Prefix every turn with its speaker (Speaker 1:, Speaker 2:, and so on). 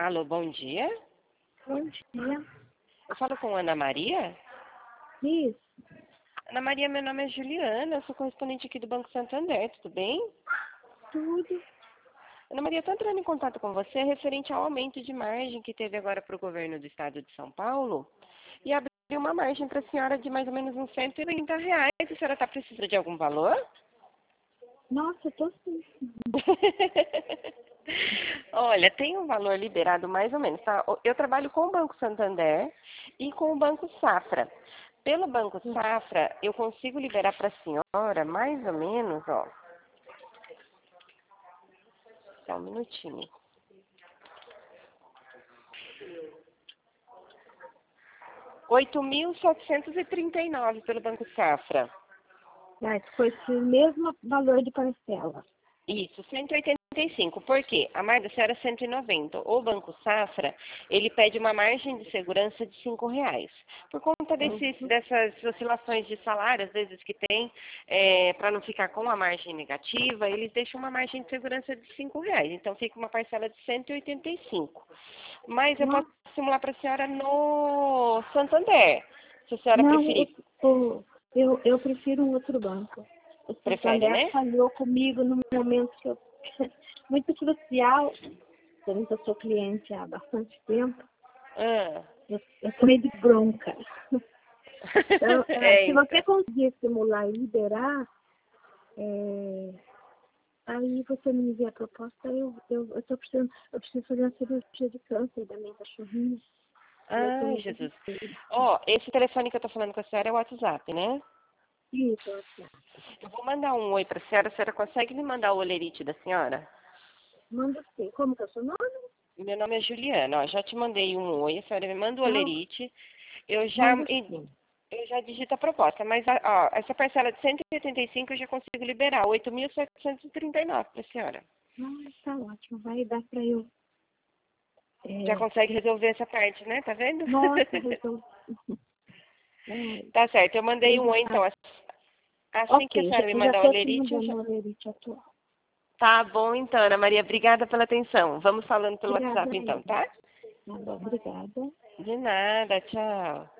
Speaker 1: Alô, bom dia.
Speaker 2: Bom dia.
Speaker 1: Eu falo com Ana Maria?
Speaker 2: Isso,
Speaker 1: Ana Maria, meu nome é Juliana, eu sou correspondente aqui do Banco Santander, tudo bem?
Speaker 2: tudo.
Speaker 1: Ana Maria, estou entrando em contato com você referente ao aumento de margem que teve agora para o governo do estado de São Paulo e abriu uma margem para a senhora de mais ou menos uns R$ 130. A senhora está precisando de algum valor?
Speaker 2: Nossa, eu tô sim.
Speaker 1: Olha, tem um valor liberado mais ou menos, tá? Eu trabalho com o Banco Santander e com o Banco Safra. Pelo Banco Safra, eu consigo liberar para a senhora mais ou menos, ó. Só um minutinho. R$ 8.739 pelo Banco Safra.
Speaker 2: Mas foi esse mesmo valor de parcela.
Speaker 1: Isso, 185. Por quê? A margem da senhora é 190. O Banco Safra, ele pede uma margem de segurança de R$ 5. Por conta dessas oscilações de salário, às vezes que tem, para não ficar com a margem negativa, eles deixam uma margem de segurança de R$ 5. Então fica uma parcela de 185. Mas eu posso simular para a senhora no Santander, se a senhora
Speaker 2: Não,
Speaker 1: preferir.
Speaker 2: eu prefiro um outro banco. O
Speaker 1: Prefere,
Speaker 2: Santander
Speaker 1: né?
Speaker 2: falhou comigo num momento que eu muito crucial. Eu sou cliente há bastante tempo.
Speaker 1: Ah.
Speaker 2: Eu tomei de bronca. Então, se
Speaker 1: Então.
Speaker 2: você conseguir simular e liberar, aí você me envia a proposta, eu tô precisando, eu preciso fazer uma cirurgia de câncer da minha cachorrinha.
Speaker 1: Ai, Jesus. Ó, esse telefone que eu tô falando com a senhora é o WhatsApp, né?
Speaker 2: Isso, assim.
Speaker 1: Eu vou mandar um oi pra senhora. A senhora consegue me mandar o olerite da senhora?
Speaker 2: Manda sim. Como que é o seu nome?
Speaker 1: Meu nome é Juliana, ó. Já te mandei um oi. A senhora me manda o
Speaker 2: Não,
Speaker 1: olerite. Eu já,
Speaker 2: manda sim.
Speaker 1: eu já digito a proposta. Mas, ó, essa parcela de 185 eu já consigo liberar. 8.739 pra senhora.
Speaker 2: Ah, tá ótimo. Vai dar para eu.
Speaker 1: Já consegue resolver essa parte, né? Tá vendo?
Speaker 2: Nossa, resolvi.
Speaker 1: Tá certo. Eu mandei um oi, então. Assim que a
Speaker 2: Ok,
Speaker 1: senhora me
Speaker 2: já
Speaker 1: mandar o
Speaker 2: estou te
Speaker 1: olerite, eu
Speaker 2: mandando
Speaker 1: já...
Speaker 2: o lerite atual.
Speaker 1: Tá bom, então, Ana Maria. Obrigada pela atenção. Vamos falando pelo
Speaker 2: Obrigada
Speaker 1: WhatsApp,
Speaker 2: a
Speaker 1: então,
Speaker 2: ele.
Speaker 1: tá?
Speaker 2: Tá bom, obrigada.
Speaker 1: De nada. Tchau.